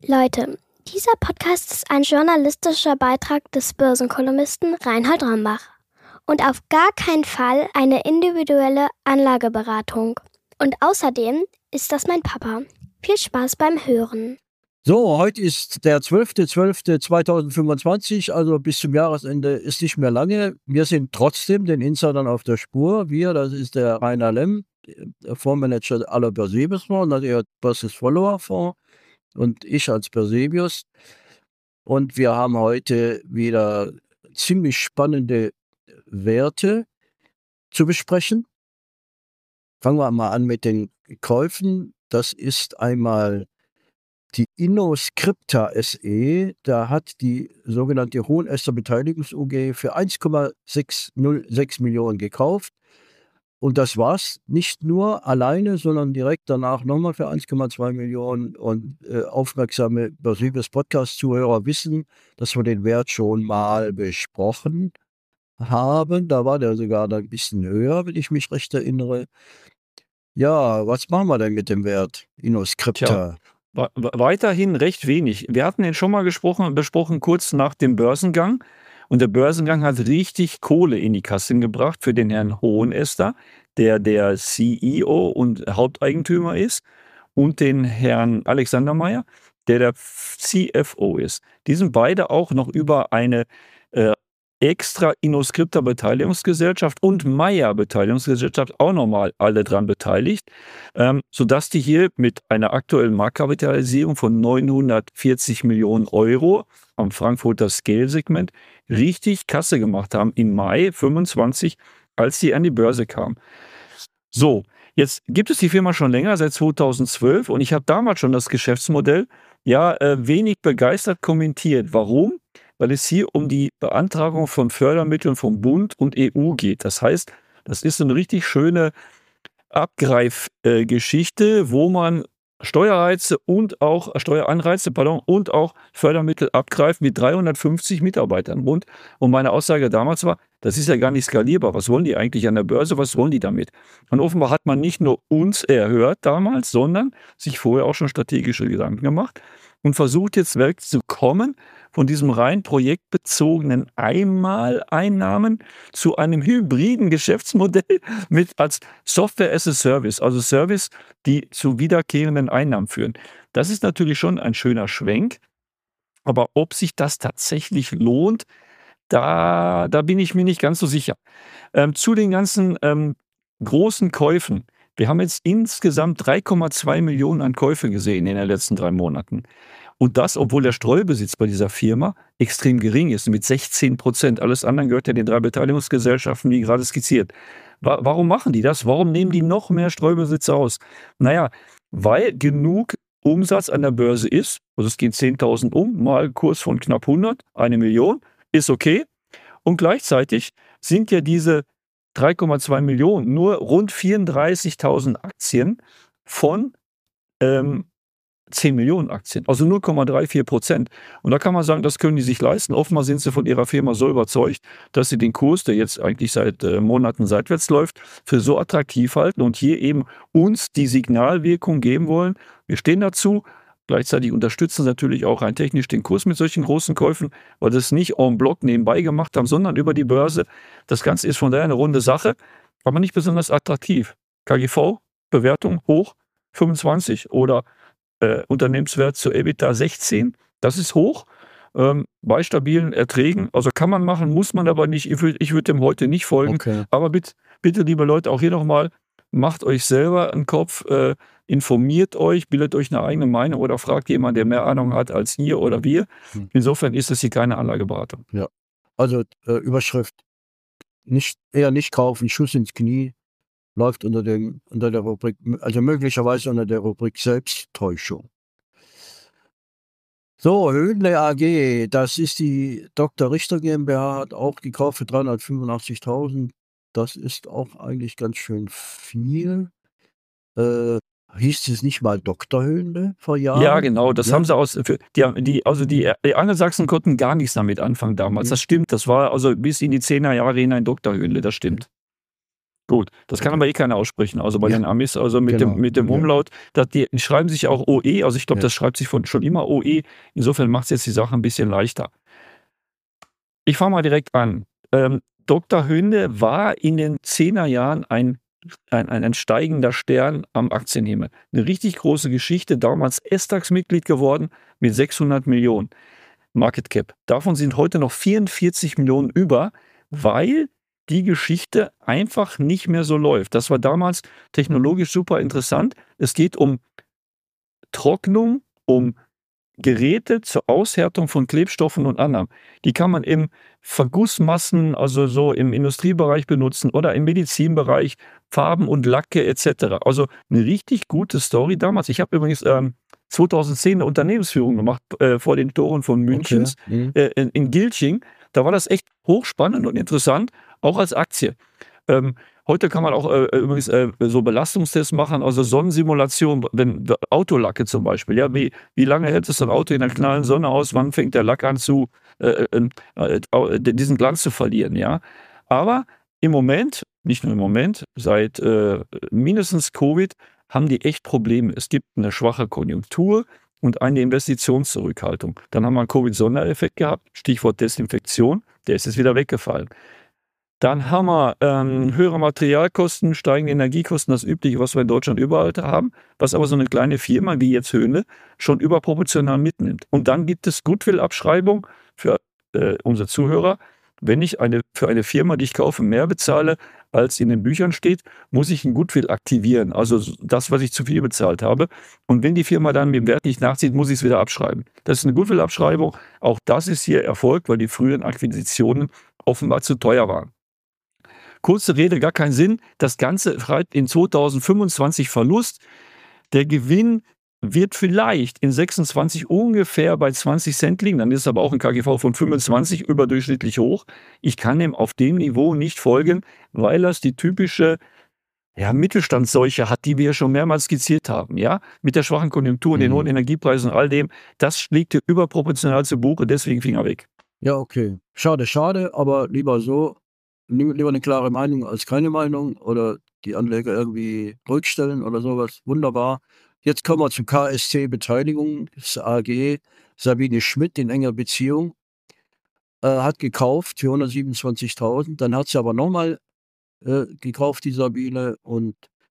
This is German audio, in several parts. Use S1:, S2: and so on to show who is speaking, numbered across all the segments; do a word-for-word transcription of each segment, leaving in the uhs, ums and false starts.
S1: Leute, dieser Podcast ist ein journalistischer Beitrag des Börsenkolumnisten Reinhold Rombach und auf gar keinen Fall eine individuelle Anlageberatung. Und außerdem ist das mein Papa. Viel Spaß beim Hören.
S2: So, heute ist der zwölfter zwölfter zweitausendfünfundzwanzig, also bis zum Jahresende ist nicht mehr lange. Wir sind trotzdem den Insidern auf der Spur. Wir, das ist der Rainer Lemm, der Fondsmanager aller Persebius-Fonds, und der Perseus-Follower-Fonds und ich als Persebius. Und wir haben heute wieder ziemlich spannende Werte zu besprechen. Fangen wir mal an mit den Käufen. Das ist einmal die InnoScripta S E, da hat die sogenannte Hohenester Beteiligungs-U G für eins Komma sechshundertsechs Millionen gekauft. Und das war's nicht nur alleine, sondern direkt danach nochmal für eins Komma zwei Millionen. Und äh, aufmerksame Persebius-Podcast-Zuhörer wissen, dass wir den Wert schon mal besprochen haben. Da war der sogar ein bisschen höher, wenn ich mich recht erinnere. Ja, was machen wir denn mit dem Wert InnoScripta?
S3: Tja. Weiterhin recht wenig. Wir hatten den schon mal gesprochen, besprochen kurz nach dem Börsengang. Und der Börsengang hat richtig Kohle in die Kassen gebracht für den Herrn Hohenester, der der C E O und Haupteigentümer ist, und den Herrn Alexander Meyer, der der C F O ist. Die sind beide auch noch über eine äh, extra InnoScripta Beteiligungsgesellschaft und Meyer Beteiligungsgesellschaft auch nochmal alle dran beteiligt, ähm, sodass die hier mit einer aktuellen Marktkapitalisierung von neunhundertvierzig Millionen Euro am Frankfurter Scale-Segment richtig Kasse gemacht haben im Mai fünfundzwanzig, als die an die Börse kamen. So, jetzt gibt es die Firma schon länger, seit zweitausendzwölf, und ich habe damals schon das Geschäftsmodell ja äh, wenig begeistert kommentiert. Warum? Weil es hier um die Beantragung von Fördermitteln vom Bund und E U geht. Das heißt, das ist eine richtig schöne Abgreifgeschichte, äh, wo man Steuerreize und auch äh, Steueranreize, pardon, und auch Fördermittel abgreift mit dreihundertfünfzig Mitarbeitern rund. Und meine Aussage damals war, das ist ja gar nicht skalierbar. Was wollen die eigentlich an der Börse? Was wollen die damit? Und offenbar hat man nicht nur uns erhört damals, sondern sich vorher auch schon strategische Gedanken gemacht und versucht jetzt wegzukommen von diesem rein projektbezogenen Einmaleinnahmen zu einem hybriden Geschäftsmodell mit als Software as a Service, also Service, die zu wiederkehrenden Einnahmen führen. Das ist natürlich schon ein schöner Schwenk, aber ob sich das tatsächlich lohnt, da, da bin ich mir nicht ganz so sicher. Ähm, zu den ganzen ähm, großen Käufen. Wir haben jetzt insgesamt drei Komma zwei Millionen an Käufe gesehen in den letzten drei Monaten. Und das, obwohl der Streubesitz bei dieser Firma extrem gering ist, mit sechzehn Prozent. Alles andere gehört ja den drei Beteiligungsgesellschaften, wie gerade skizziert. Wa- warum machen die das? Warum nehmen die noch mehr Streubesitz aus? Naja, weil genug Umsatz an der Börse ist. Also es gehen zehntausend um, mal Kurs von knapp hundert, eine Million, ist okay. Und gleichzeitig sind ja diese drei Komma zwei Millionen nur rund vierunddreißigtausend Aktien von ähm, zehn Millionen Aktien, also null Komma vierunddreißig Prozent. Und da kann man sagen, das können die sich leisten. Offenbar sind sie von ihrer Firma so überzeugt, dass sie den Kurs, der jetzt eigentlich seit äh, Monaten seitwärts läuft, für so attraktiv halten und hier eben uns die Signalwirkung geben wollen. Wir stehen dazu. Gleichzeitig unterstützen sie natürlich auch rein technisch den Kurs mit solchen großen Käufen, weil sie es nicht en bloc nebenbei gemacht haben, sondern über die Börse. Das Ganze ist von daher eine runde Sache, aber nicht besonders attraktiv. K G V, Bewertung hoch, fünfundzwanzig, oder Äh, Unternehmenswert zu EBITDA sechzehn, das ist hoch, ähm, bei stabilen Erträgen, also kann man machen, muss man aber nicht, ich würde ich würd dem heute nicht folgen,
S2: Okay.
S3: aber bitte, bitte, liebe Leute, auch hier nochmal, macht euch selber einen Kopf, äh, informiert euch, bildet euch eine eigene Meinung oder fragt jemanden, der mehr Ahnung hat als ihr oder wir.
S2: Hm.
S3: Insofern ist das hier keine Anlageberatung.
S2: Ja, also äh, Überschrift, nicht, eher nicht kaufen, Schuss ins Knie, läuft unter, dem, unter der Rubrik, also möglicherweise unter der Rubrik Selbsttäuschung. So, Höhnle A G, das ist die Doktor Richter GmbH, hat auch gekauft für dreihundertfünfundachtzigtausend. Das ist auch eigentlich ganz schön viel. Äh, hieß es nicht mal Doktor Höhnle vor Jahren?
S3: Ja, genau, das
S2: Ja?
S3: haben sie aus, für, die, die, also die, die Angelsachsen konnten gar nichts damit anfangen damals,
S2: Mhm.
S3: das stimmt, das war also bis in die zehner Jahre hinein Doktor Höhnle, das stimmt. Gut, das kann
S2: Okay.
S3: aber eh keiner aussprechen, also bei
S2: Ja,
S3: den Amis, also mit
S2: genau.
S3: dem mit dem
S2: Ja.
S3: Umlaut, da die die schreiben sich auch O E, also ich glaube,
S2: Ja.
S3: das schreibt sich von schon immer O E. Insofern macht's jetzt die Sache ein bisschen leichter. Ich fange mal direkt an. Ähm, Doktor Hünde war in den zehner Jahren ein ein ein ein steigender Stern am Aktienhimmel. 'Ne richtig große Geschichte, damals S DAX-Mitglied geworden mit sechshundert Millionen Market Cap. Davon sind heute noch vierundvierzig Millionen über, weil die Geschichte einfach nicht mehr so läuft. Das war damals technologisch super interessant. Es geht um Trocknung, um Geräte zur Aushärtung von Klebstoffen und anderem. Die kann man im Vergussmassen, also so im Industriebereich benutzen oder im Medizinbereich, Farben und Lacke et cetera. Also 'ne richtig gute Story damals. Ich habe übrigens, ähm, zweitausendzehn 'ne Unternehmensführung gemacht, äh, vor den Toren von
S2: Okay.
S3: Münchens,
S2: Mhm.
S3: äh, in in Gilching. Da war das echt hochspannend und interessant, auch als Aktie. Ähm, heute kann man auch, äh, übrigens, äh, so Belastungstests machen, also Sonnensimulation, wenn d Autolacke zum Beispiel, ja, wie wie lange hält es so 'n Auto in der knallen Sonne aus? Wann fängt der Lack an zu, äh, ähm, äh, au d diesen Glanz zu verlieren, ja? Aber im Moment, nicht nur im Moment, seit, äh, mindestens Covid haben die echt Probleme. Es gibt 'ne schwache Konjunktur und eine Investitionszurückhaltung. Dann haben wir 'n Covid-Sondereffekt gehabt, Stichwort Desinfektion, der ist jetzt wieder weggefallen. Dann haben wir, ähm, höhere Materialkosten, steigende Energiekosten, das Übliche, was wir in Deutschland überall haben, was aber so 'ne kleine Firma wie jetzt Höhnle schon überproportional mitnimmt. Und dann gibt es Goodwill-Abschreibung für, äh, unsere Zuhörer. Wenn ich eine für eine Firma, die ich kaufe, mehr bezahle, als in den Büchern steht, muss ich 'n Goodwill aktivieren, also s das, was ich zu viel bezahlt habe. Und wenn die Firma dann mit dem Wert nicht nachzieht, muss ich's wieder abschreiben. Das ist 'ne Goodwill-Abschreibung. Auch das ist hier erfolgt, weil die früheren Akquisitionen offenbar zu teuer waren. Kurze Rede, gar keinen Sinn. Das Ganze schreibt in zweitausendfünfundzwanzig Verlust. Der Gewinn wird vielleicht in sechsundzwanzig ungefähr bei zwanzig Cent liegen, dann ist es aber auch 'n K G V von fünfundzwanzig, überdurchschnittlich hoch. Ich kann dem auf dem Niveau nicht folgen, weil das die typische, ja, Mittelstandsseuche hat, die wir schon mehrmals skizziert haben, ja? Mit der schwachen Konjunktur, den hohen
S2: Mhm.
S3: Energiepreisen und all dem. Das schlägt hier überproportional zu Buche, deswegen Finger weg.
S2: Ja, okay. Schade, schade, aber lieber so li lieber 'ne klare Meinung als keine Meinung oder die Anleger irgendwie ruhig stellen oder so was. Wunderbar. Jetzt kommen wir zu K S C Beteiligungs A G. Sabine Schmidt in enger Beziehung äh, hat gekauft für hundertsiebenundzwanzigtausend. Dann hat sie aber noch mal, äh, gekauft, die Sabine. Und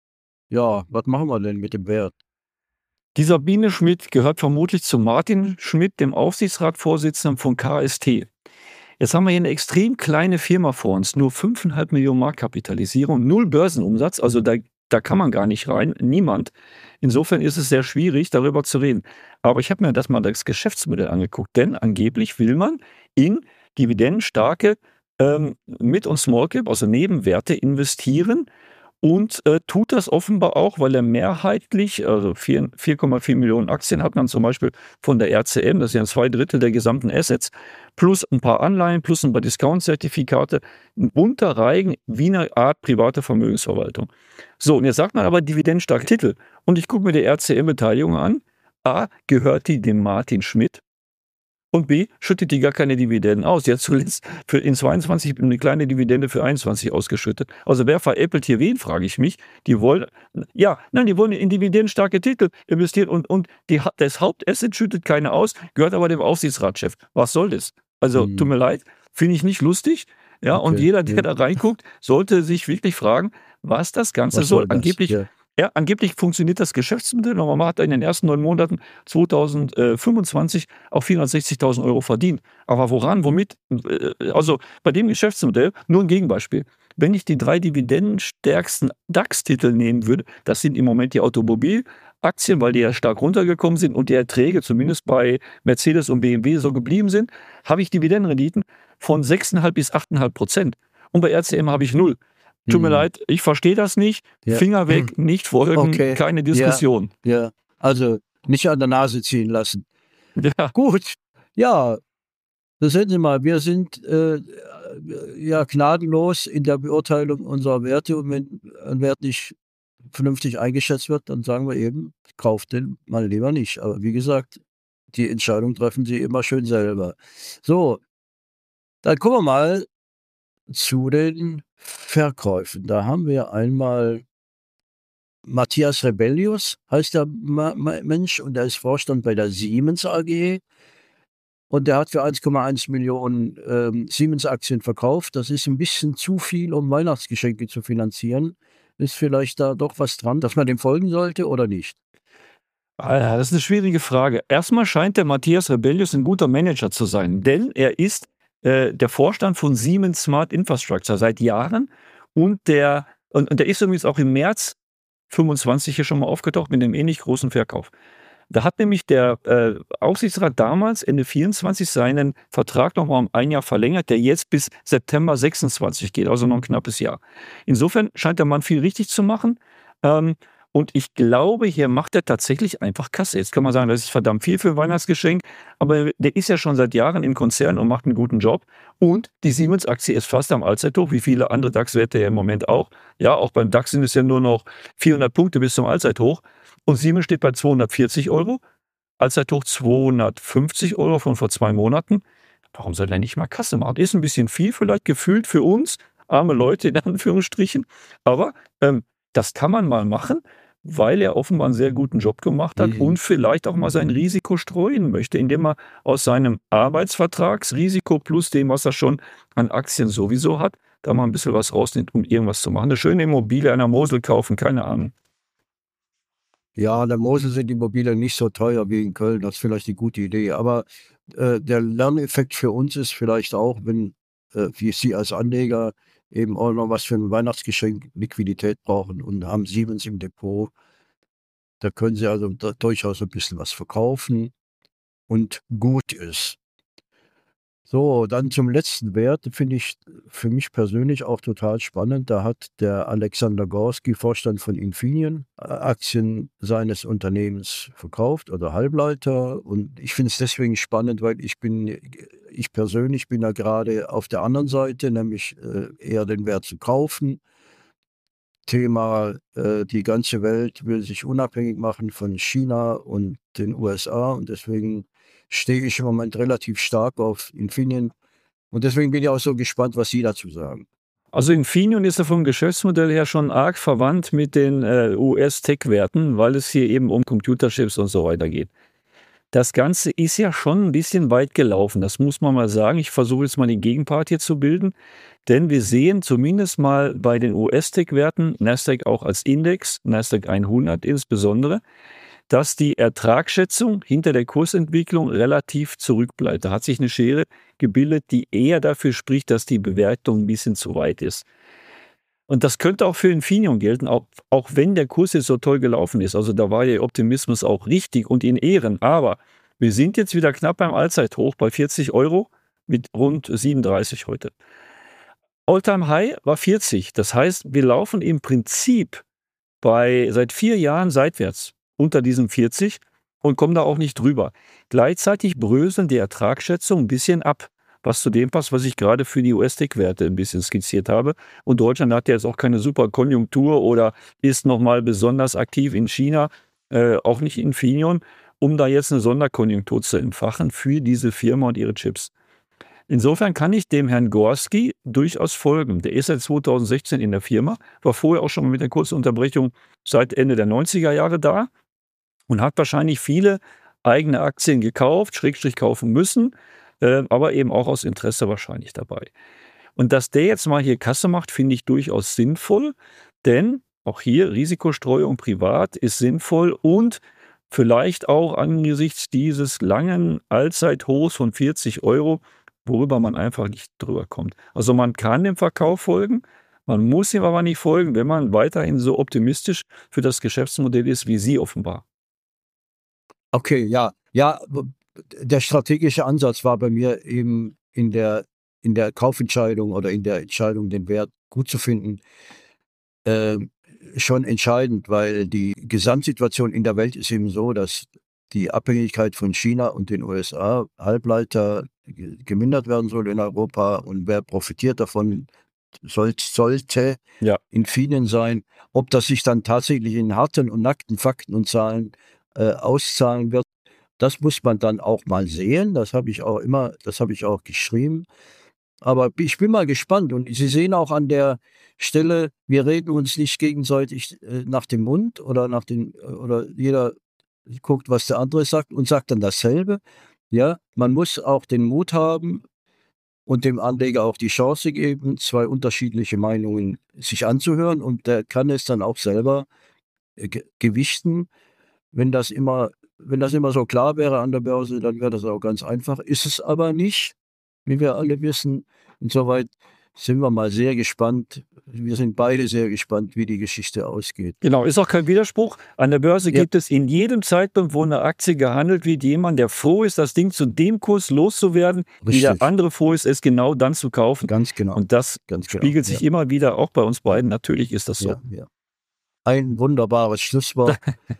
S2: ja, was machen wir denn mit dem Wert?
S3: Die Sabine Schmidt gehört vermutlich zu Martin Schmidt, dem Aufsichtsratsvorsitzenden von K S T. Jetzt haben wir hier 'ne extrem kleine Firma vor uns, nur fünf Komma fünf Millionen Marktkapitalisierung, null Börsenumsatz, also da da kann man gar nicht rein, niemand. Insofern ist es sehr schwierig, darüber zu reden. Aber ich habe mir das mal das Geschäftsmodell angeguckt, denn angeblich will man in dividendenstarke, ähm, Mid und Small Cap, also Nebenwerte investieren und, äh, tut das offenbar auch, weil er mehrheitlich, also vier vier Komma vier Millionen Aktien hat man zum Beispiel von der R C M, das sind ja zwei Drittel der gesamten Assets, plus 'n paar Anleihen, plus 'n paar Discount-Zertifikate, 'n bunter Reigen wie 'ne Art private Vermögensverwaltung. So, und jetzt sagt man aber dividendenstarke Titel. Und ich gucke mir die R C M-Beteiligung an. A, gehört die dem Martin Schmidt? Und B, schüttet die gar keine Dividenden aus. Die hat zuletzt für in zweiundzwanzig 'ne kleine Dividende für einundzwanzig ausgeschüttet. Also wer veräppelt hier wen, frage ich mich. Die wollen ja, nein, die wollen in dividendenstarke Titel investieren und und die ha das Hauptasset schüttet keine aus, gehört aber dem Aufsichtsratschef. Was soll das? Also, tut
S2: Mhm.
S3: mir leid, finde ich nicht lustig, ja, und
S2: Okay,
S3: jeder, der
S2: ja.
S3: da reinguckt, sollte sich wirklich fragen, was das Ganze
S2: Was
S3: soll.
S2: soll das?
S3: Angeblich
S2: Ja.
S3: ja, angeblich funktioniert das Geschäftsmodell und man hat in den ersten neun Monaten zweitausend äh, fünfundzwanzig auch vierhundertsechzigtausend Euro verdient. Aber woran, womit? Äh, also, bei dem Geschäftsmodell nur 'n Gegenbeispiel. Wenn ich die drei dividendenstärksten DAX-Titel nehmen würde, das sind im Moment die Automobilaktien, weil die ja stark runtergekommen sind und die Erträge zumindest bei Mercedes und B M W so geblieben sind, habe ich Dividendenrenditen von sechs Komma fünf bis acht Komma fünf Prozent. Und bei R C M habe ich null. Tut mir
S2: Mhm.
S3: leid, ich verstehe das nicht.
S2: Ja.
S3: Finger weg, nicht folgen,
S2: Okay.
S3: keine
S2: Ja,
S3: Diskussion.
S2: ja. Also, nicht an der Nase ziehen lassen.
S3: Ja.
S2: Gut, ja, da sehen Sie mal, wir sind, äh, ja gnadenlos in der Beurteilung unserer Werte und wenn ein Wert nicht vernünftig eingeschätzt wird, dann sagen wir eben: „Kauft den mal lieber nicht.“ Aber wie gesagt, die Entscheidung treffen Sie immer schön selber. So. Dann kommen wir mal zu den Verkäufen. Da haben wir einmal Matthias Rebellius, heißt der Ma Ma Mensch, und der ist Vorstand bei der Siemens A G. Und der hat für eins Komma eins Millionen ähm, Siemens-Aktien verkauft. Das ist ein bisschen zu viel, um Weihnachtsgeschenke zu finanzieren. Ist vielleicht da doch was dran, dass man dem folgen sollte oder nicht?
S3: Ah, das ist eine schwierige Frage. Erstmal scheint der Matthias Rebellius ein guter Manager zu sein, denn er ist, äh, der Vorstand von Siemens Smart Infrastructure seit Jahren und der und und der ist übrigens auch im März fünfundzwanzig hier schon mal aufgetaucht mit einem ähnlich großen Verkauf. Da hat nämlich der, äh, Aufsichtsrat damals Ende vierundzwanzig seinen Vertrag noch mal um ein Jahr verlängert, der jetzt bis September sechsundzwanzig geht, also noch ein knappes Jahr. Insofern scheint der Mann viel richtig zu machen, ähm, und ich glaube, hier macht er tatsächlich einfach Kasse. Jetzt kann man sagen, das ist verdammt viel für ein Weihnachtsgeschenk, aber der ist ja schon seit Jahren im Konzern und macht einen guten Job. Und die Siemens-Aktie ist fast am Allzeithoch, wie viele andere DAX-Werte ja im Moment auch. Ja, auch beim DAX sind es ja nur noch vierhundert Punkte bis zum Allzeithoch. Und Siemens steht bei zweihundertvierzig Euro, Allzeithoch zweihundertfünfzig Euro von vor zwei Monaten. Warum soll er nicht mal Kasse machen? Ist ein bisschen viel vielleicht gefühlt für uns, arme Leute in Anführungsstrichen. Aber ähm, das kann man mal machen, weil er offenbar einen sehr guten Job gemacht hat
S2: Mhm.
S3: und vielleicht auch mal sein Risiko streuen möchte, indem er aus seinem Arbeitsvertragsrisiko plus dem, was er schon an Aktien sowieso hat, da mal ein bisschen was rausnimmt, um irgendwas zu machen. Eine schöne Immobilie an der Mosel kaufen, keine Ahnung.
S2: Ja, an der Mosel sind die Immobilien nicht so teuer wie in Köln. Das ist vielleicht eine gute Idee. Aber äh, der Lerneffekt für uns ist vielleicht auch, wenn äh, wir Sie als Anleger eben auch noch was für ein Weihnachtsgeschenk Liquidität brauchen und haben Siemens im Depot. Da können Sie also da durchaus ein bisschen was verkaufen und gut ist. So, dann zum letzten Wert, finde ich für mich persönlich auch total spannend. Da hat der Alexander Gorski, Vorstand von Infineon, äh, Aktien seines Unternehmens verkauft oder Halbleiter. Und ich finde es deswegen spannend, weil ich bin, ich persönlich bin da gerade auf der anderen Seite, nämlich äh, eher den Wert zu kaufen. Thema, äh, die ganze Welt will sich unabhängig machen von China und den U S A und deswegen stehe ich im Moment relativ stark auf Infineon und deswegen bin ich auch so gespannt, was Sie dazu sagen.
S3: Also Infineon ist ja vom Geschäftsmodell her schon arg verwandt mit den äh, U S-Tech-Werten, weil es hier eben um Computerchips und so weiter geht. Das Ganze ist ja schon ein bisschen weit gelaufen, das muss man mal sagen. Ich versuche jetzt mal den Gegenpart hier zu bilden, denn wir sehen zumindest mal bei den U S-Tech-Werten, Nasdaq auch als Index, Nasdaq hundert insbesondere, dass die Ertragsschätzung hinter der Kursentwicklung relativ zurückbleibt. Da hat sich eine Schere gebildet, die eher dafür spricht, dass die Bewertung ein bisschen zu weit ist. Und das könnte auch für Infineon gelten, auch, auch wenn der Kurs jetzt so toll gelaufen ist. Also da war der Optimismus auch richtig und in Ehren. Aber wir sind jetzt wieder knapp beim Allzeithoch bei vierzig Euro mit rund siebenunddreißig heute. Alltime High war vierzig. Das heißt, wir laufen im Prinzip bei seit vier Jahren seitwärts unter diesem vierzig und kommen da auch nicht drüber. Gleichzeitig bröseln die Ertragsschätzungen ein bisschen ab, was zu dem passt, was ich gerade für die U S-Tech-Werte ein bisschen skizziert habe. Und Deutschland hat ja jetzt auch keine super Konjunktur oder ist nochmal besonders aktiv in China, äh, auch nicht in Infineon, um da jetzt eine Sonderkonjunktur zu entfachen für diese Firma und ihre Chips. Insofern kann ich dem Herrn Gorski durchaus folgen. Der ist seit zweitausendsechzehn in der Firma, war vorher auch schon mal mit einer kurzen Unterbrechung seit Ende der neunziger Jahre da und hat wahrscheinlich viele eigene Aktien gekauft, Schrägstrich kaufen müssen, äh, aber eben auch aus Interesse wahrscheinlich dabei. Und dass der jetzt mal hier Kasse macht, finde ich durchaus sinnvoll, denn auch hier Risikostreuung privat ist sinnvoll und vielleicht auch angesichts dieses langen Allzeithochs von vierzig Euro, worüber man einfach nicht drüber kommt. Also man kann dem Verkauf folgen, man muss ihm aber nicht folgen, wenn man weiterhin so optimistisch für das Geschäftsmodell ist wie Sie offenbar.
S2: Okay, ja. Ja, w der strategische Ansatz war bei mir eben in der in der Kaufentscheidung oder in der Entscheidung, den Wert gut zu finden, ähm, schon entscheidend, weil die Gesamtsituation in der Welt ist eben so, dass die Abhängigkeit von China und den U S A, Halbleiter, ge gemindert werden soll in Europa und wer profitiert davon, soll sollte
S3: Ja.
S2: Infineon sein. Ob das sich dann tatsächlich in harten und nackten Fakten und Zahlen äh, auszahlen wird, das muss man dann auch mal sehen. Das habe ich auch immer das habe ich auch geschrieben. Aber ich bin mal gespannt. Und Sie sehen auch an der Stelle, wir reden uns nicht gegenseitig äh, nach dem Mund oder nach den, oder jeder guckt, was der andere sagt und sagt dann dasselbe. Ja, man muss auch den Mut haben und dem Anleger auch die Chance geben, zwei unterschiedliche Meinungen sich anzuhören, und der kann es dann auch selber äh, ge gewichten. Wenn das immer wenn das immer so klar wäre an der Börse, dann wäre das auch ganz einfach. Ist es aber nicht, wie wir alle wissen. Insoweit sind wir mal sehr gespannt. Wir sind beide sehr gespannt, wie die Geschichte ausgeht.
S3: Genau, ist auch kein Widerspruch. An der Börse
S2: Ja.
S3: gibt es in jedem Zeitpunkt, wo eine Aktie gehandelt wird, jemand, der froh ist, das Ding zu dem Kurs loszuwerden, wie der
S2: Richtig.
S3: andere froh ist, es genau dann zu kaufen.
S2: Ganz genau.
S3: Und das
S2: Ganz genau.
S3: spiegelt sich
S2: Ja.
S3: immer wieder auch bei uns beiden. Natürlich ist das so.
S2: Ja, ja. Ein wunderbares Schlusswort.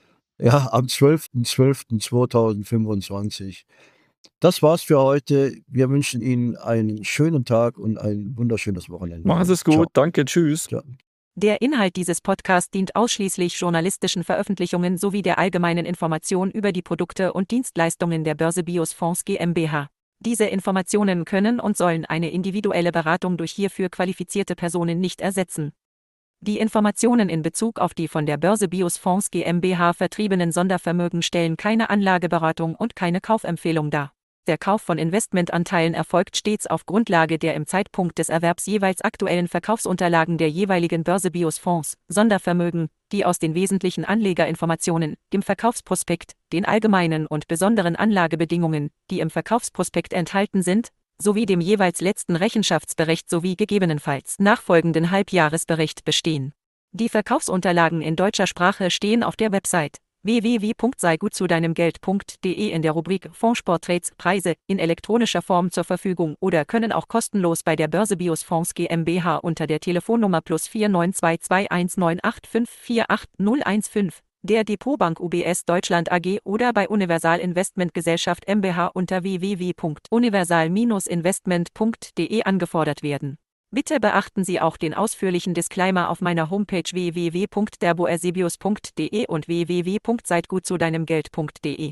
S2: Ja, am zwölften zwölften zweitausendfünfundzwanzig. Das war's für heute. Wir wünschen Ihnen einen schönen Tag und ein wunderschönes Wochenende.
S3: Machen Sie es
S2: Ciao.
S3: gut. Danke. Tschüss.
S2: Ja.
S4: Der Inhalt dieses Podcasts dient ausschließlich journalistischen Veröffentlichungen sowie der allgemeinen Information über die Produkte und Dienstleistungen der Börse Bios Fonds GmbH. Diese Informationen können und sollen eine individuelle Beratung durch hierfür qualifizierte Personen nicht ersetzen. Die Informationen in Bezug auf die von der Börse Bios Fonds GmbH vertriebenen Sondervermögen stellen keine Anlageberatung und keine Kaufempfehlung dar. Der Kauf von Investmentanteilen erfolgt stets auf Grundlage der im Zeitpunkt des Erwerbs jeweils aktuellen Verkaufsunterlagen der jeweiligen Börse Bios Fonds, Sondervermögen, die aus den wesentlichen Anlegerinformationen, dem Verkaufsprospekt, den allgemeinen und besonderen Anlagebedingungen, die im Verkaufsprospekt enthalten sind, sowie dem jeweils letzten Rechenschaftsbericht sowie gegebenenfalls nachfolgenden Halbjahresbericht bestehen. Die Verkaufsunterlagen in deutscher Sprache stehen auf der Website w w w punkt sei gut zu deinem Geld punkt de in der Rubrik Fondsporträts Preise in elektronischer Form zur Verfügung oder können auch kostenlos bei der Börse Bios Fonds GmbH unter der Telefonnummer plus vier neun zwei zwei eins neun acht fünf vier acht null eins fünf, der Depotbank U B S Deutschland A G oder bei Universal Investment Gesellschaft GmbH unter w w w punkt universal investment punkt de angefordert werden. Bitte beachten Sie auch den ausführlichen Disclaimer auf meiner Homepage w w w punkt der boersebios punkt de und w w w punkt seid gut zu deinem Geld punkt de.